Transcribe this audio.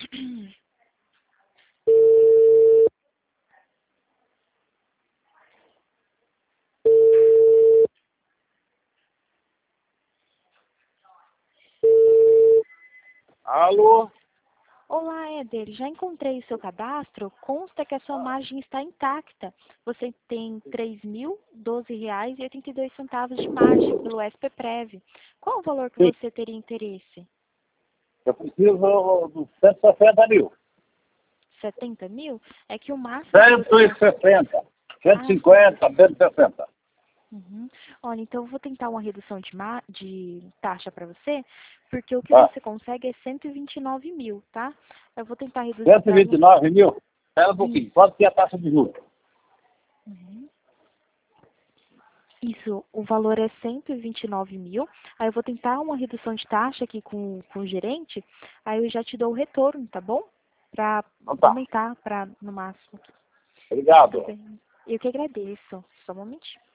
Alô? Olá, Éder. Já encontrei o seu cadastro. Consta que a sua margem está intacta. Você tem R$ 3.012,82 de margem pelo SPPrev. Qual o valor que Sim. você teria interesse? Eu preciso dos 160 mil. 70 mil? É que o máximo que você... 160. 150, 160. Uhum. Olha, então eu vou tentar uma redução de taxa para você, porque o que Ah, você consegue é 129 mil, tá? Eu vou tentar reduzir para... 129 mil. Espera um pouquinho. Quanto que é a taxa de juros? Uhum. Isso, o valor é 129 mil. Aí eu vou tentar uma redução de taxa aqui com o gerente, aí eu já te dou o retorno, tá bom? Para Então tá. aumentar para no máximo. Tudo Obrigado. bem. Eu que agradeço. Só um momentinho.